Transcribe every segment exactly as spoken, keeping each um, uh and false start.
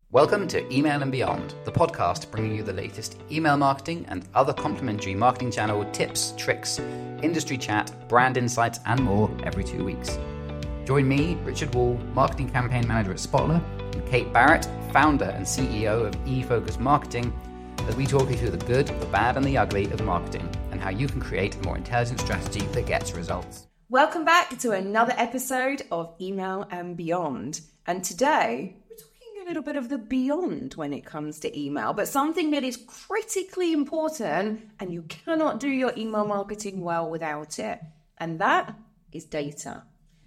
Welcome to Email and Beyond, the podcast bringing you the latest email marketing and other complementary marketing channel tips, tricks, industry chat, brand insights, and more every two weeks. Join me, Richard Wall, Marketing Campaign Manager at Spotler, and Kate Barrett, Founder and C E O of eFocus Marketing, as we talk you through the good, the bad, and the ugly of marketing, and how you can create a more intelligent strategy that gets results. Welcome back to another episode of Email and Beyond. And today, we're talking a little bit of the beyond when it comes to email, but something that is critically important, and you cannot do your email marketing well without it. And that is data.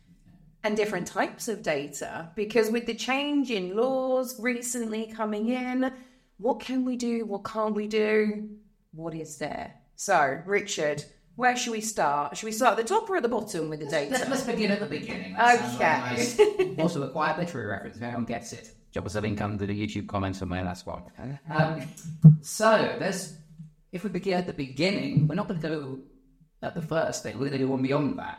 And different types of data, because with the change in laws recently coming in, what can we do? What can't we do? What is there? So, Richard, where should we start? Should we start at the top or at the bottom with the data? Let's, let's begin at the beginning. That okay. Nice. Also, a quiet literary reference. If anyone gets it, drop us a link under the YouTube comments somewhere. That's what. Um, so, there's. If we begin at the beginning, we're not going to go at the first thing. We're going to go one beyond that.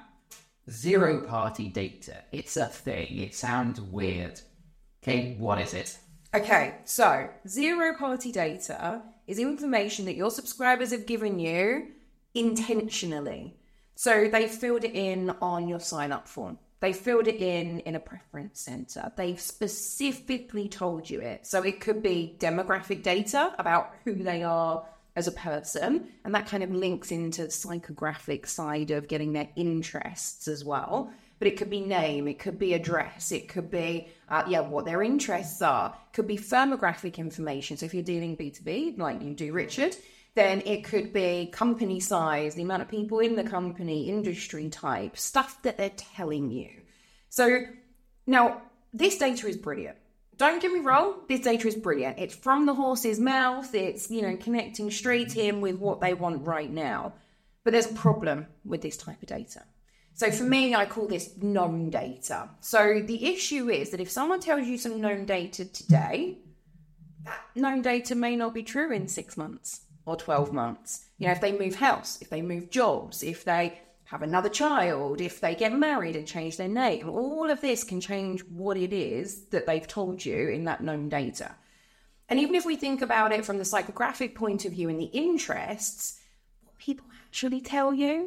Zero-party data. It's a thing. It sounds weird. Okay, what is it? Okay, so zero-party data is information that your subscribers have given you intentionally. So they filled it in on your sign-up form. They filled it in in a preference center. They've specifically told you it. So it could be demographic data about who they are as a person, and that kind of links into the psychographic side of getting their interests as well. But it could be name, it could be address, it could be, uh, yeah, what their interests are. It could be firmographic information. So if you're dealing B two B, like you do, Richard, then it could be company size, the amount of people in the company, industry type, stuff that they're telling you. So now this data is brilliant. Don't get me wrong, this data is brilliant. It's from the horse's mouth. It's, you know, connecting straight in with what they want right now. But there's a problem with this type of data. So for me, I call this known data. So the issue is that if someone tells you some known data today, that known data may not be true in six months or twelve months. You know, if they move house, if they move jobs, if they have another child, if they get married and change their name, all of this can change what it is that they've told you in that known data. And even if we think about it from the psychographic point of view and the interests, what people actually tell you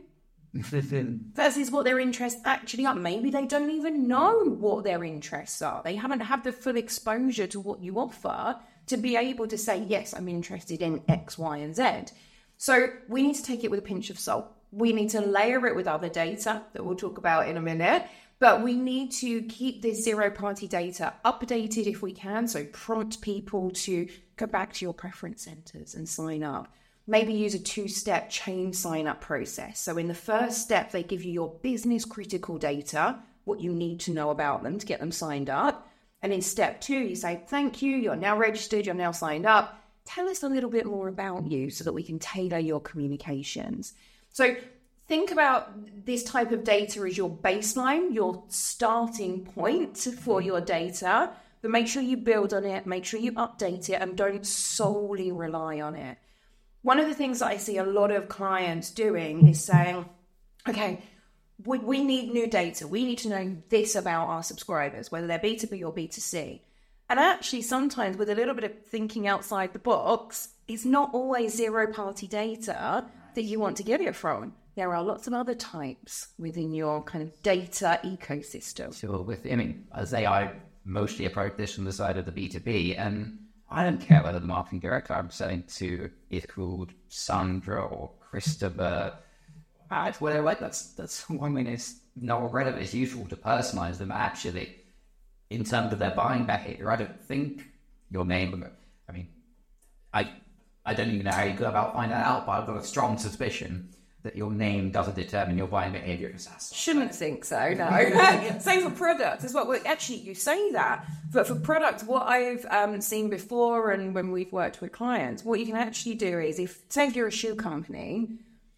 versus what their interests actually are. Maybe they don't even know what their interests are. They haven't had the full exposure to what you offer to be able to say, yes, I'm interested in X, Y, and Z. So we need to take it with a pinch of salt. We need to layer it with other data that we'll talk about in a minute. But we need to keep this zero-party data updated if we can. So prompt people to go back to your preference centers and sign up. Maybe use a two-step chain sign-up process. So in the first step, they give you your business-critical data, what you need to know about them to get them signed up. And in step two, you say, thank you, you're now registered, you're now signed up. Tell us a little bit more about you so that we can tailor your communications. So think about this type of data as your baseline, your starting point for your data. But make sure you build on it, make sure you update it, and don't solely rely on it. One of the things that I see a lot of clients doing is saying, okay, we, we need new data. We need to know this about our subscribers, whether they're B two B or B two C. And actually, sometimes with a little bit of thinking outside the box, it's not always zero-party data that you want to get it from. There are lots of other types within your kind of data ecosystem. Sure, with, I mean, as I say, I mostly approach this from the side of the B two B, and I don't care whether the marketing director I'm selling to is called Sandra or Christopher. Uh, it's whatever. Like that's that's one thing. It's not relevant. It's useful to personalize them actually in terms of their buying behavior. I don't think your name. I mean, I I don't even know how you go about finding that out, but I've got a strong suspicion that your name doesn't determine your buying behavior. Shouldn't think so, no. Same for products as well. Well, actually, you say that, but for products, what I've um, seen before and when we've worked with clients, what you can actually do is, if say if you're a shoe company,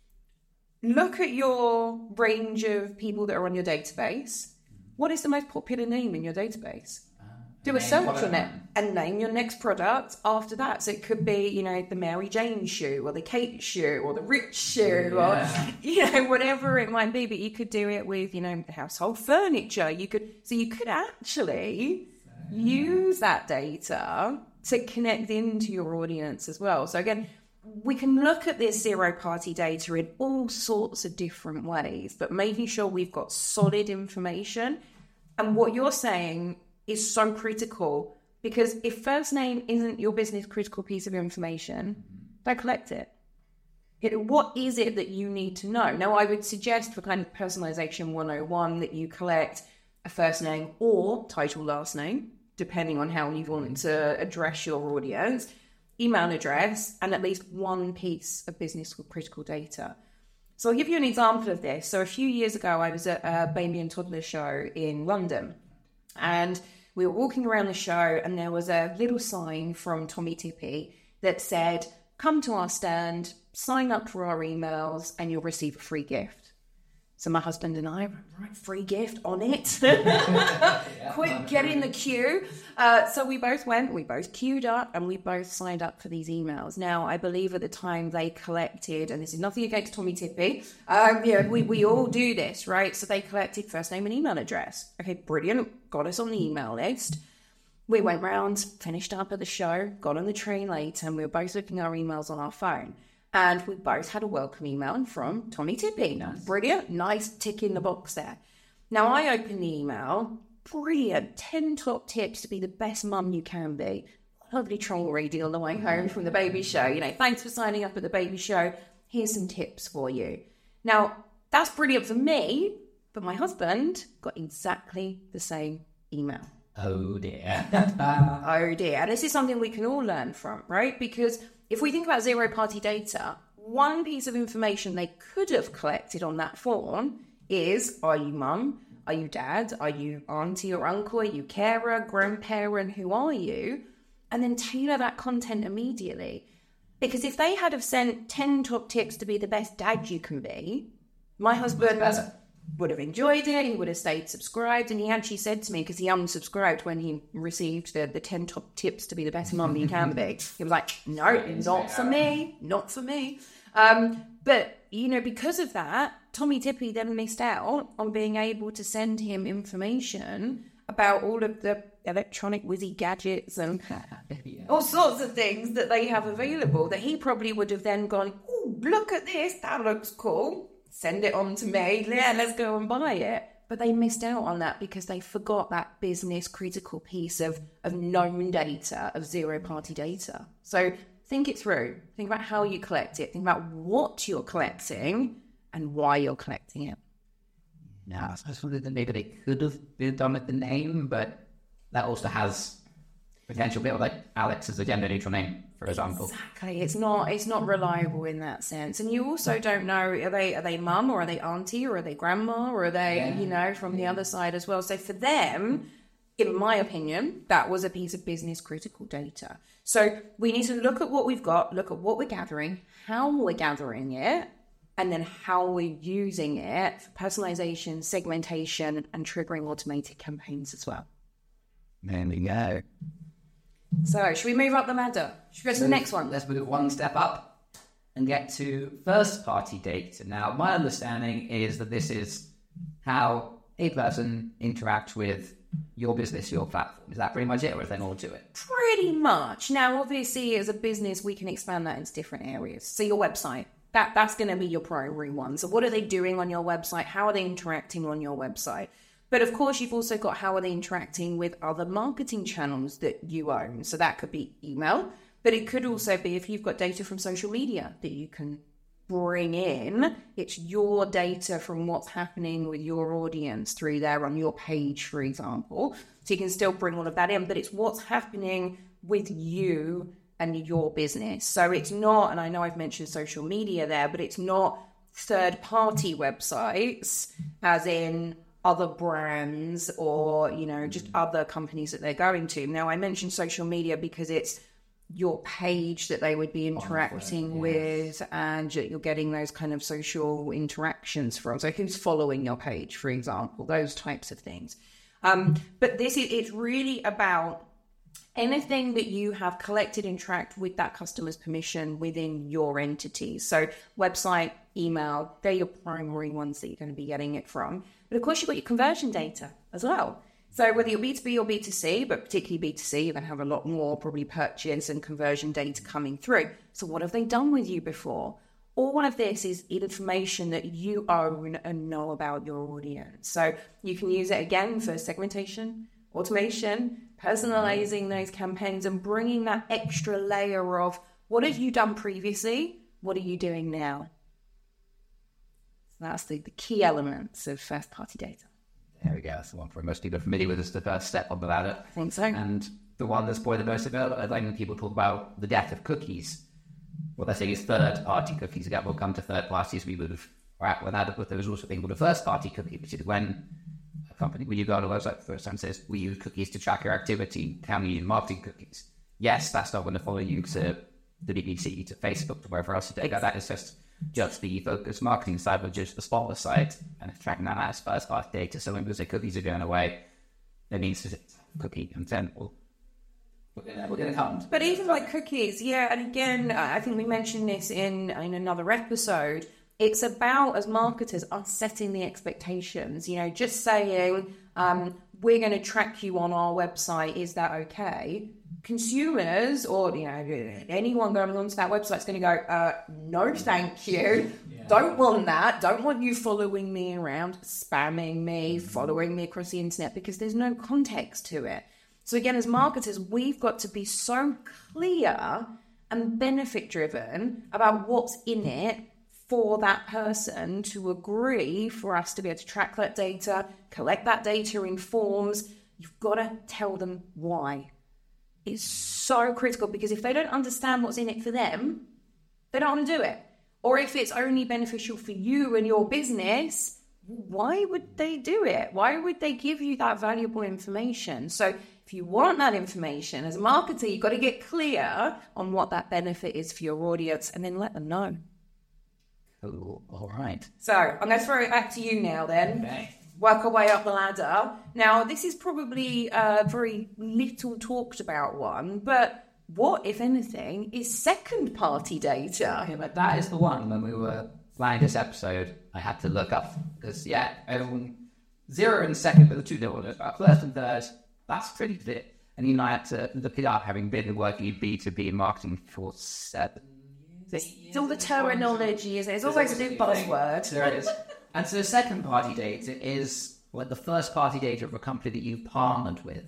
look at your range of people that are on your database. What is the most popular name in your database? Do a search on it and name your next product after that. So it could be, you know, the Mary Jane shoe or the Kate shoe or the Rich shoe yeah. or, you know, whatever it might be. But you could do it with, you know, household furniture. You could, so you could actually use that data to connect into your audience as well. So again, we can look at this zero-party data in all sorts of different ways, but making sure we've got solid information. And what you're saying is so critical, because if first name isn't your business critical piece of information, don't collect it. It, what is it that you need to know? Now, I would suggest for kind of personalization one oh one that you collect a first name or title last name, depending on how you want to address your audience, email address, and at least one piece of business critical data. So I'll give you an example of this. So a few years ago, I was at a baby and toddler show in London, and we were walking around the show, and there was a little sign from Tommee Tippee that said, "Come to our stand, sign up for our emails, and you'll receive a free gift." So my husband and I, right, free gift on it. Quick, get in the queue. Uh, so we both went, we both queued up, and we both signed up for these emails. Now, I believe at the time they collected, and this is nothing against Tommee Tippee, um, you know, we, we all do this, right? So they collected first name and email address. Okay, brilliant. Got us on the email list. We went round, finished up at the show, got on the train later, and we were both looking at our emails on our phone. And we both had a welcome email from Tommee Tippee. Nice. Brilliant. Nice tick in the box there. Now, I opened the email. Brilliant. ten top tips to be the best mum you can be. Lovely train reading on the way home from the baby show. You know, thanks for signing up at the baby show. Here's some tips for you. Now, that's brilliant for me, but my husband got exactly the same email. Oh, dear. Oh, dear. And this is something we can all learn from, right? Because if we think about zero-party data, one piece of information they could have collected on that form is, are you mum? Are you dad? Are you auntie or uncle? Are you carer, grandparent? Who are you? And then tailor that content immediately. Because if they had have sent ten top tips to be the best dad you can be, my husband would have enjoyed it, he would have stayed subscribed, and he actually said to me, because he unsubscribed when he received the, the ten top tips to be the best mum you can be, he was like, no, not for me, not for me. Um, but, you know, because of that, Tommee Tippee then missed out on being able to send him information about all of the electronic whizzy gadgets and yeah. all sorts of things that they have available, that he probably would have then gone, oh, look at this, that looks cool. Send it on to me, yeah, let's go and buy it. But they missed out on that because they forgot that business critical piece of, of known data, of zero-party data. So think it through. Think about how you collect it. Think about what you're collecting and why you're collecting it. Now, I suppose that maybe they could have been done with the name, but that also has potential bit of, like Alex is a gender neutral name, for example. Exactly. It's not it's not reliable in that sense. And you also don't know, are they are they mum or are they auntie or are they grandma or are they, yeah. you know, from the other side as well. So for them, in my opinion, that was a piece of business critical data. So we need to look at what we've got, look at what we're gathering, how we're gathering it, and then how we're using it for personalization, segmentation, and triggering automated campaigns as well. There we go. So, should we move up the ladder? Should we go to the next one? Let's move one step up and get to first-party data. Now, my understanding is that this is how a person interacts with your business, your platform. Is that pretty much it, or is there more to it? Pretty much. Now, obviously, as a business, we can expand that into different areas. So, your website, that, that's going to be your primary one. So, what are they doing on your website? How are they interacting on your website? But of course, you've also got how are they interacting with other marketing channels that you own. So that could be email, but it could also be if you've got data from social media that you can bring in. It's your data from what's happening with your audience through there on your page, for example. So you can still bring all of that in, but it's what's happening with you and your business. So it's not, and I know I've mentioned social media there, but it's not third-party websites, as in other brands or, you know, just other companies that they're going to. Now, I mentioned social media because it's your page that they would be interacting oh, with, yes. and you're getting those kind of social interactions from. So who's following your page, for example, those types of things. Um, but this is, it's really about anything that you have collected and tracked with that customer's permission within your entity. So website, email, they're your primary ones that you're going to be getting it from. But of course, you've got your conversion data as well. So whether you're B two B or B two C, but particularly B two C, you're going to have a lot more probably purchase and conversion data coming through. So what have they done with you before? All of this is information that you own and know about your audience. So you can use it again for segmentation, automation, personalizing those campaigns and bringing that extra layer of what have you done previously? What are you doing now? So that's the, the key elements of first-party data. There we go. That's the one for most people are familiar with. Is the first step on the ladder. I think so. And the one that's probably the most available, I think when people talk about the death of cookies, what they're saying is third-party cookies. Again, we'll come to third parties. We would have wrapped with that, but there was also a thing called a first-party cookie, which is when a company, when you go on a website for the first time, says, we use cookies to track your activity. Can we use marketing cookies? Yes, that's not going to follow you to the B B C, to Facebook, to wherever else you take. That is just just the focused marketing side, but just the spotless side, and it's tracking that as first-party data. So when we say cookies are going away, that means cookie content will we're going to come. But even like cookies, yeah, and again, I think we mentioned this in in another episode. It's about, as marketers, us setting the expectations. You know, just saying um, we're going to track you on our website. Is that okay? Consumers, or you know, anyone going onto that website is going to go, uh, no, thank you. Yeah. Don't want that. Don't want you following me around, spamming me, following me across the internet, because there's no context to it. So again, as marketers, we've got to be so clear and benefit driven about what's in it for that person to agree for us to be able to track that data, collect that data in forms. You've got to tell them why. It's so critical, because if they don't understand what's in it for them, they don't want to do it. Or if it's only beneficial for you and your business, why would they do it? Why would they give you that valuable information? So if you want that information as a marketer, you've got to get clear on what that benefit is for your audience and then let them know. Cool. All right. So I'm going to throw it back to you now then. Okay. Work our way up the ladder. Now, this is probably a very little talked about one, but what, if anything, is second-party data? Okay, but that is the one when we were planning this episode, I had to look up, because, yeah, everyone, zero and second, but the two different, first and third, that's pretty fit. And even I had to look it up, having been working in B two B marketing for seven years. Still the terminology, isn't it? It's always a new buzzword. There it is. And so second party data is like the first party data of a company that you've partnered with.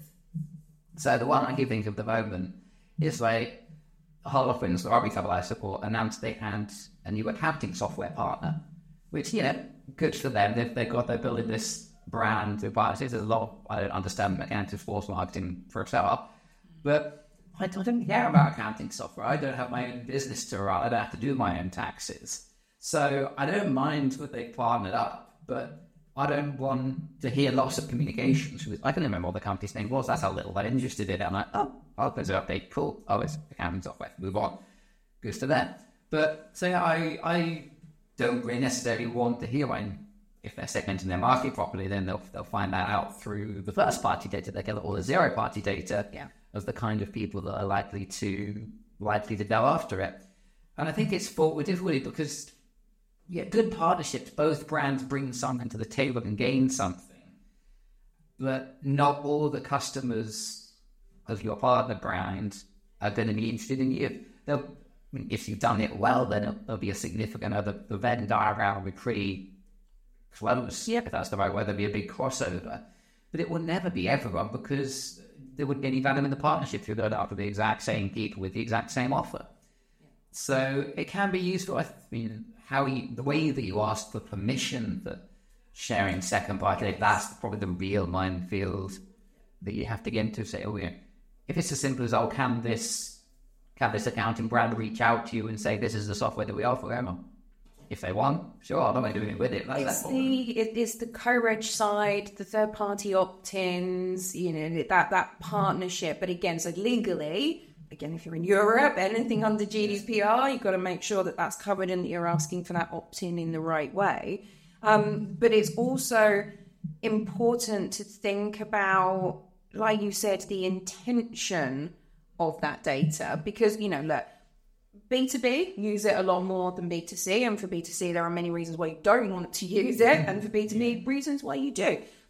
So the one I can think of at the moment is like Harlequins, the Army Couple I support, announced they had a new accounting software partner, which, you know, good for them. They've, they've got, they're building this brand. There's a lot of, I don't understand accounting sports marketing for a start, but I don't care about accounting software. I don't have my own business to run. I don't have to do my own taxes. So I don't mind that they partnered up, but I don't want to hear lots of communications with, I can remember what the company's name was. That's how little they're interested in it. I'm like, oh, I'll put an update. Cool. Oh, it's accounting software. Move on. Goes to them. But so yeah, I, I don't really necessarily want to hear when, if they're segmenting their market properly, then they'll they'll find that out through the first party data. They get all the zero party data yeah. of the kind of people that are likely to likely to go after it. And I think it's forward difficulty because yeah, good partnerships, both brands bring something to the table and gain something. But not all the customers of your partner brand are going to be interested in you. They'll, I mean, if you've done it well, then there'll be a significant other, the Venn diagram will be pretty close, yep. if that's the right way. There'll be a big crossover. But it will never be everyone, because there wouldn't be any value in the partnership if you're going after the exact same people with the exact same offer. So it can be useful. I mean, how you, the way that you ask for permission for sharing second party, that's probably the real minefield that you have to get into. Say, oh, yeah, if it's as simple as, oh, can this can this accounting brand reach out to you and say, this is the software that we offer? Emma, if they want, sure, I don't mind doing it with it. Like, it's the it, it's the co-reg side, the third party opt-ins, you know, that that partnership. But again, so legally. Again, if you're in Europe, anything under G D P R, you've got to make sure that that's covered and that you're asking for that opt-in in the right way. Um, but it's also important to think about, like you said, the intention of that data. Because, you know, look, B two B use it a lot more than B two C. And for B two C, there are many reasons why you don't want to use it. And for B two B, reasons why you do.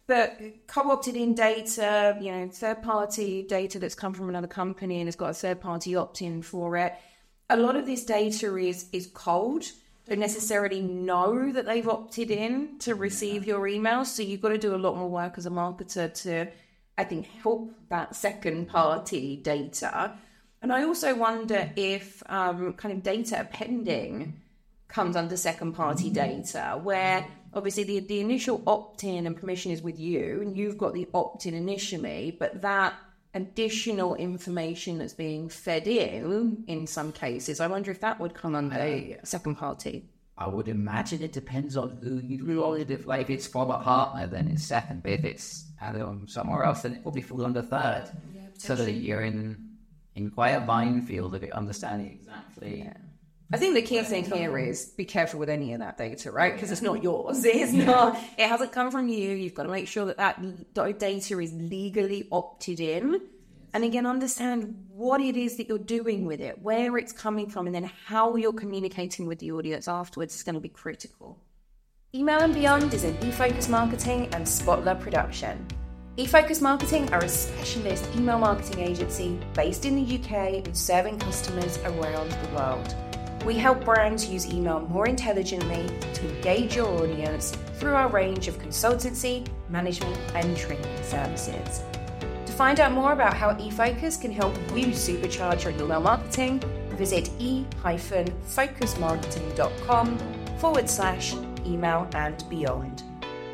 But co-opted in data, you know, third-party data that's come from another company and has got a third-party opt-in for it. A lot of this data is is cold. Don't necessarily know that they've opted in to receive your emails. So you've got to do a lot more work as a marketer to, I think, help that second-party data. And I also wonder if um, kind of data appending comes under second-party data, where obviously the, the initial opt-in and permission is with you, and you've got the opt-in initially, but that additional information that's being fed in, in some cases, I wonder if that would come under a second-party. I would imagine it depends on who you roll it. If, like, if it's from a partner, then it's second. But if it's um, somewhere else, then it probably falls under third. Yeah, so that you're in in quite a minefield of it, understanding exactly. Yeah. I think the key thing here is be careful with any of that data, right? Because it's not yours. It's not. It hasn't come from you. You've got to make sure that that data is legally opted in. And again, understand what it is that you're doing with it, where it's coming from, and then how you're communicating with the audience afterwards is going to be critical. Email and Beyond is an eFocus Marketing and Spotler production. eFocus Marketing are a specialist email marketing agency based in the U K and serving customers around the world. We help brands use email more intelligently to engage your audience through our range of consultancy, management, and training services. To find out more about how eFocus can help you supercharge your email marketing, visit e-focusmarketing.com forward slash email and beyond.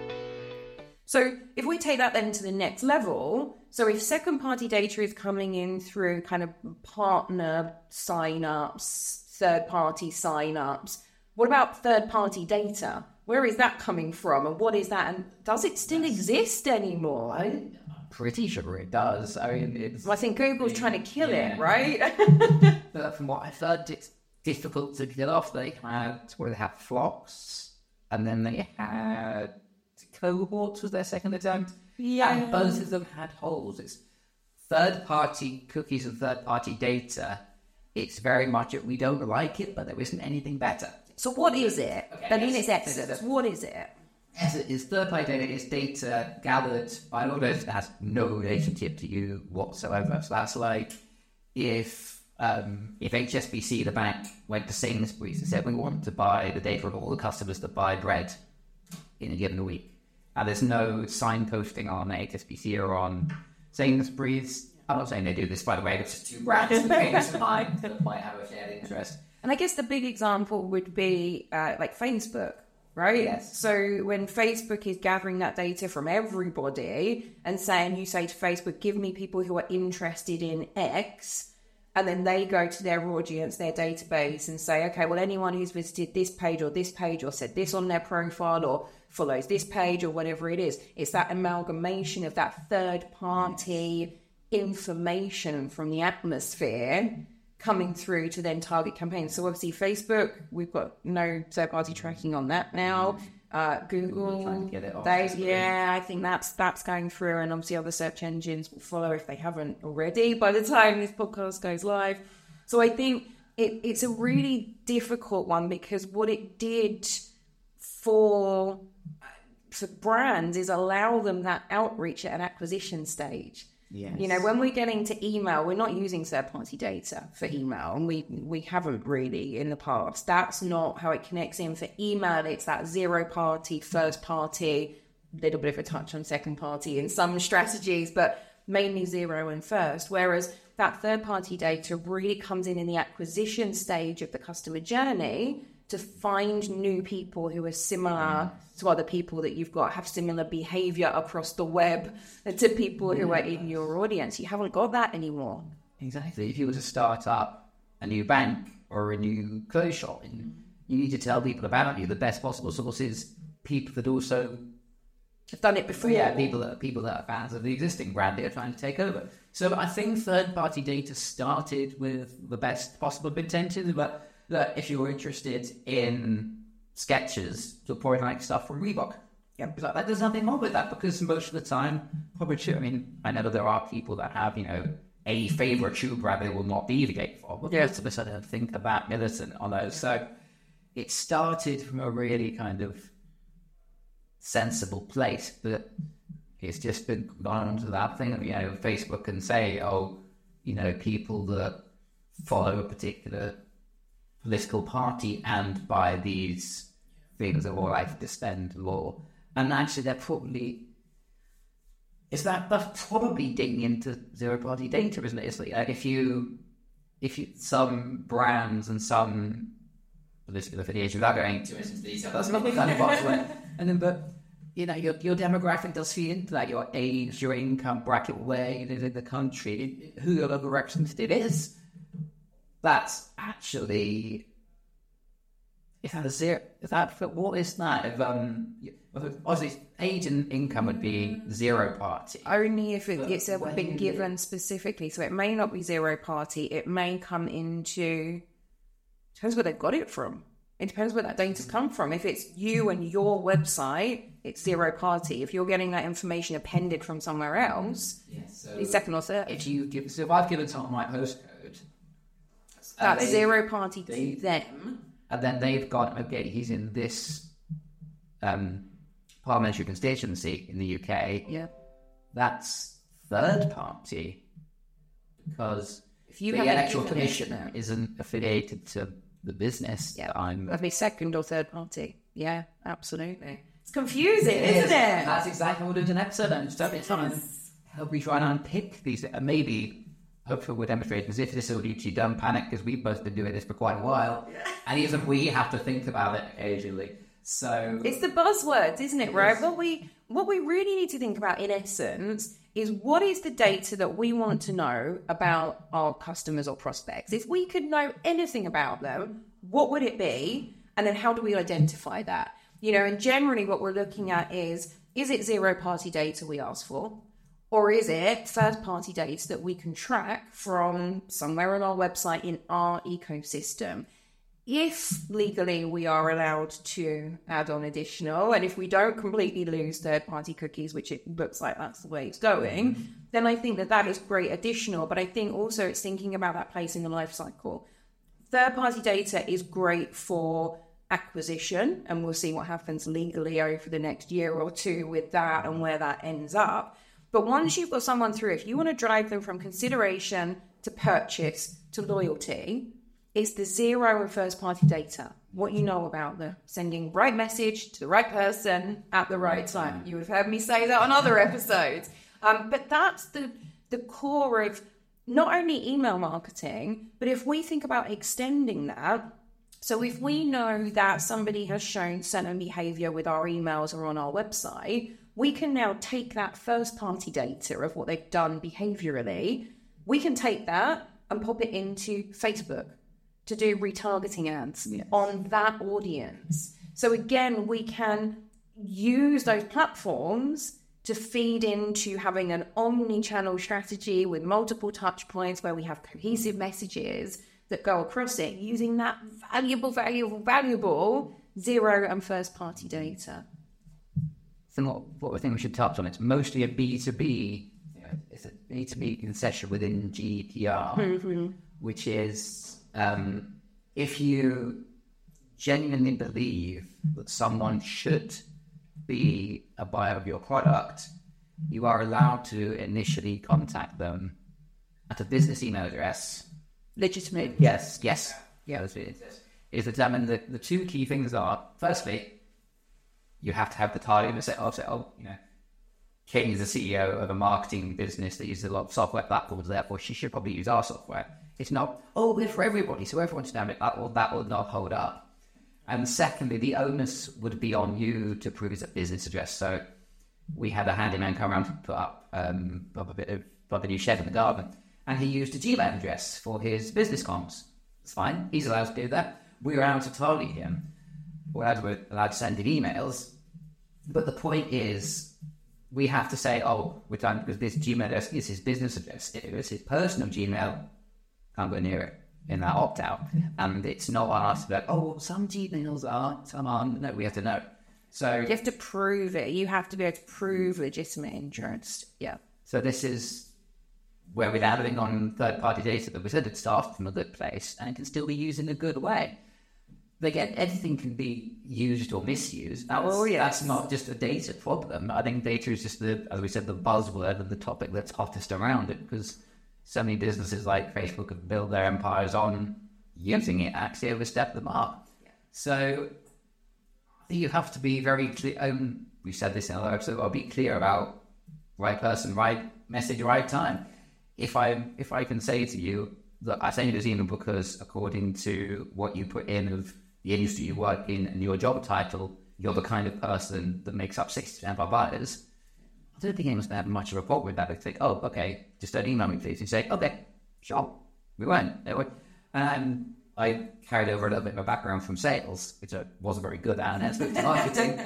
So if we take that then to the next level, so if second-party data is coming in through kind of partner sign-ups, third-party sign-ups, what about third-party data? Where is that coming from, and what is that, and does it still exist anymore? I'm pretty sure it does. I mean, it's... Well, I think Google's trying to kill yeah. it, right? But from what I've heard, it's difficult to kill off. They had, where they had flocks, and then they had cohorts was their second attempt. Yeah. And both of them had holes. It's third-party cookies and third-party data. It's very much, we don't like it, but there isn't anything better. So what is it? Okay, then in its essence, what is it? Yes, it is third-party data. It's data gathered by an organization that has no relationship to you whatsoever. So that's like if um, if H S B C, the bank, went to Sainsbury's and said, we want to buy the data of all the customers that buy bread in a given week. And there's no signposting on H S B C or on Sainsbury's. I'm not saying they do this, by the way. It's just two brands that might have a shared interest. And I guess the big example would be uh, like Facebook, right? Yes. So when Facebook is gathering that data from everybody and saying, you say to Facebook, give me people who are interested in X, and then they go to their audience, their database, and say, okay, well, anyone who's visited this page or this page or said this on their profile or follows this page or whatever it is, it's that amalgamation of that third-party information from the atmosphere coming through to then target campaigns. So obviously Facebook, we've got no third-party tracking on that now. Uh, Google, trying to get it off they, yeah, I think that's that's going through, and obviously other search engines will follow if they haven't already by the time this podcast goes live. So I think it, it's a really difficult one, because what it did for for brands is allow them that outreach at an acquisition stage. Yes. You know, when we're getting to email, we're not using third-party data for email, and we we haven't really in the past. That's not how it connects in. For email, it's that zero-party, first-party, little bit of a touch on second-party in some strategies, but mainly zero and first. Whereas that third-party data really comes in in the acquisition stage of the customer journey to find new people who are similar to other people that you've got, have similar behavior across the web to people who are in your audience. You haven't got that anymore. Exactly. If you were to start up a new bank or a new clothes shop, you need to tell people about you. The best possible source is people that also have done it before. Yeah, people that people that are fans of the existing brand that are trying to take over. So I think third-party data started with the best possible intentions, but that if you're interested in Skechers, you'll probably like stuff from Reebok. Yeah, like, that, there's nothing wrong with that, because most of the time, probably true. I mean, I know that there are people that have, you know, a favorite shoe brand they will not deviate from. But yeah, most of us don't think about militant on those. So it started from a really kind of sensible place, but it's just been gone onto that thing of, you know, Facebook can say, oh, you know, people that follow a particular political party and buy these things are more likely to spend more. And actually, they're probably, is that, that's probably digging into zero-party data, isn't it? It's like, if you, if you, some brands and some political affiliations, without going too much into detail, that's not kind of box where, and then, but, you know, your, your demographic does feed into that, your age, your income bracket, where you live in the country, who your local representative is. That's actually, if that is zero, if that, what is that? If, um, obviously, age and income would be zero party. Only if it, it's ever been given specifically. So it may not be zero party. It may come into, depends where they've got it from. It depends where that data's come from. If it's you and your website, it's zero party. If you're getting that information appended from somewhere else, yes, so it's second or third. If you give, so if I've given someone my postcode, that's they, zero party to they, them. And then they've got, okay, he's in this um, parliamentary constituency in the U K. Yeah. That's third party because if you the have electoral commission isn't affiliated to the business. Yeah, I'm. That'd be second or third party. Yeah, absolutely. It's confusing, it isn't is. it? That's exactly what we're doing in an episode. And it's every time help we try and unpick these, and maybe. Hopefully we're demonstrating as if this will lead to don't panic, because we've both been doing this for quite a while, yeah. And even we have to think about it occasionally. So it's the buzzwords, isn't it, right? What we what we really need to think about in essence is what is the data that we want to know about our customers or prospects. If we could know anything about them, what would it be? And then how do we identify that? You know, and generally what we're looking at is, is it zero party data we ask for? Or is it third-party data that we can track from somewhere on our website in our ecosystem? If legally we are allowed to add on additional, and if we don't completely lose third-party cookies, which it looks like that's the way it's going, mm-hmm. then I think that that is great additional. But I think also it's thinking about that place in the life cycle. Third-party data is great for acquisition, and we'll see what happens legally over the next year or two with that and where that ends up. But once you've got someone through, if you want to drive them from consideration to purchase to loyalty, it's the zero and first party data, what you know about them, sending right message to the right person at the right time. You would have heard me say that on other episodes. Um, but that's the, the core of not only email marketing, but if we think about extending that, so if we know that somebody has shown certain behavior with our emails or on our website, we can now take that first-party data of what they've done behaviorally. We can take that and pop it into Facebook to do retargeting ads yes. on that audience. So again, we can use those platforms to feed into having an omni-channel strategy with multiple touch points where we have cohesive messages that go across it using that valuable, valuable, valuable zero and first-party data. What, what I think we should touch on, it's mostly a B two B, you know, it's a B two B concession within G D P R, mm-hmm. which is um, if you genuinely believe that someone should be a buyer of your product, you are allowed to initially contact them at a business email address. Legitimate. Yes, yes. Yeah, that's what it is. Is determined that the two key things are, firstly, you have to have the target to say, oh, say, oh, you know, Katie is the C E O of a marketing business that uses a lot of software platforms, therefore she should probably use our software. It's not, oh, they're for everybody, so everyone should have it. That will, that will not hold up. And secondly, the onus would be on you to prove it's a business address. So we had a handyman come around to put up, um, up a bit of put a new shed in the garden, and he used a Gmail address for his business comms. It's fine. He's allowed to do that. We're allowed to target him. We're allowed, we're allowed to send him emails. But the point is, we have to say, oh, we're done because this Gmail address is his business address. If it's his personal Gmail, can't go near it in that opt-out. And it's not on us to be like, oh, well, some Gmails are, some aren't. No, we have to know. So you have to prove it. You have to be able to prove legitimate interest. Yeah. So this is where we're adding on third-party data that we said it started from a good place and it can still be used in a good way. again, anything can be used or misused. That's, oh, yes. that's not just a data problem. I think data is just the, as we said, the buzzword and the topic that's hottest around it, because so many businesses like Facebook have built their empires on using it, actually overstep the mark. Yeah. So I think you have to be very clear. Um, we said this in another episode. I'll be clear about right person, right message, right time. If I if I can say to you that I send you this email because according to what you put in of the industry you work in and your job title, you're the kind of person that makes up sixty percent of our buyers, I don't think anyone's going to have much of a problem with that. They think, oh, okay, just don't email me, please. You say, okay, sure, we won't. And I carried over a little bit of a background from sales, which I wasn't very good at, and that's with marketing.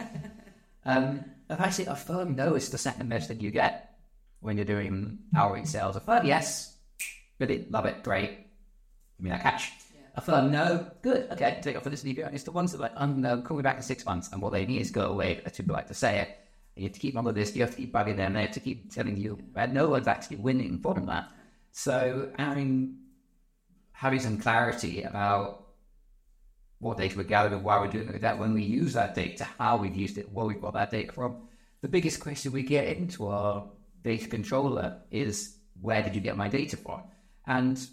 um, and actually, a firm knows the second message you get when you're doing outreach sales. A firm, yes, really love it, great, give me that cash. Yeah. A firm, no, good, okay, take off for this. It's the ones that like, um, no, call me back in six months, and what they need is go away. That's people like to say it. You have to keep on with this. You have to keep bugging them. They have to keep telling you, and no one's actually winning from that. So, having having some clarity about what data we're gathering, why we're doing it, that when we use that data, how we've used it, where we've got that data from. The biggest question we get into our data controller is, where did you get my data from? And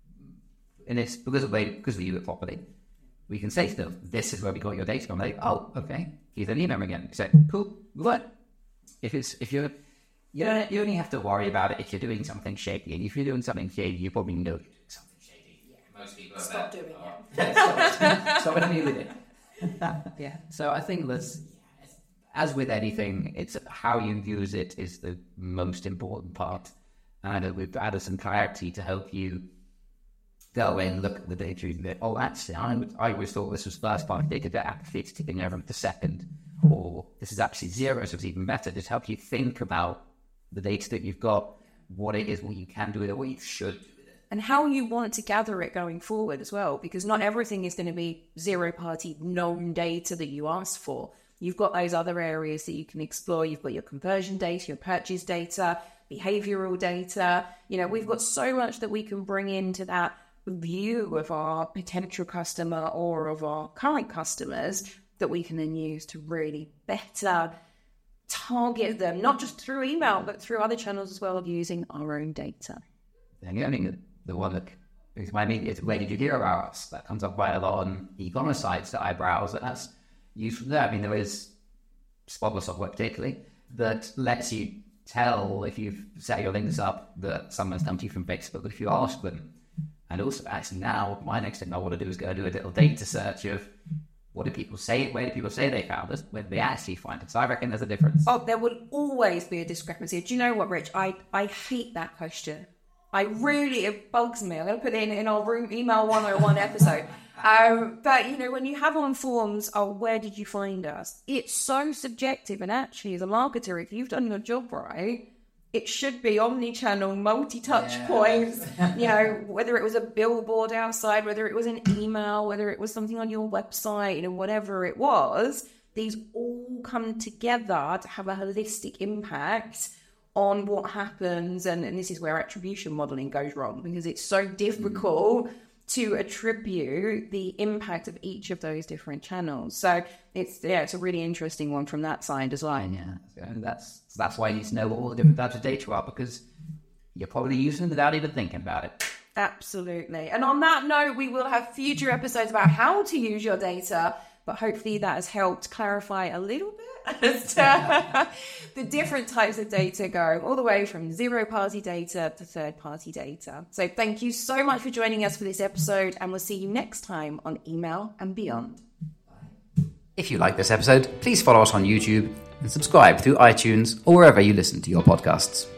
and it's because of the because we use it properly, we can say to them, this is where we got your data from. They, oh, okay, here's an email again. You say, cool, what? If it's if you're you don't you only have to worry about it if you're doing something shady. And if you're doing something shady, you probably know you're doing something shady. Yeah. Most people are stop there. doing oh. it. stop, stop it with it. Yeah. So I think that's, as with anything, it's how you use it is the most important part. And we've added some clarity to help you go away and look at the data and go, oh, actually, I, would, I always thought this was first party data, but actually it's ticking over to second, or this is actually zero, so it's even better. Just help you think about the data that you've got, what it is, what you can do with it, what you should do with it. And how you want to gather it going forward as well, because not everything is going to be zero party known data that you asked for. You've got those other areas that you can explore. You've got your conversion data, your purchase data, behavioral data. You know, we've got so much that we can bring into that view of our potential customer or of our current customers that we can then use to really better target them, not just through email, but through other channels as well, of using our own data. And I think the one that, because I mean, it's where did you hear about us? That comes up quite a lot on e-commerce sites that I browse, and that's useful there. I mean, there is Spotless software particularly that lets you tell if you've set your links up that someone's come to you from Facebook if you ask them. And also, actually, now my next thing I want to do is go do a little data search of what do people say, where do people say they found us, where do they actually find us. So I reckon there's a difference. Oh, there will always be a discrepancy. Do you know what, Rich? I, I hate that question. I really, it bugs me. I'm going to put it in, in our room email one oh one episode. Um, but, you know, when you have on forms, oh, where did you find us? It's so subjective. And actually, as a marketer, if you've done your job right, it should be omni-channel, multi-touch yeah. points, you know, whether it was a billboard outside, whether it was an email, whether it was something on your website, you know, whatever it was, these all come together to have a holistic impact on what happens. And, and this is where attribution modeling goes wrong, because it's so difficult mm. to attribute the impact of each of those different channels. So it's, yeah, it's a really interesting one from that side as well. Yeah, and that's that's why you need to know what all the different types of data are, because you're probably using them without even thinking about it. Absolutely. And on that note, we will have future episodes about how to use your data, but hopefully that has helped clarify a little bit as to the different types of data going all the way from zero-party data to third-party data. So thank you so much for joining us for this episode, and we'll see you next time on Email and Beyond. If you like this episode, please follow us on YouTube and subscribe through iTunes or wherever you listen to your podcasts.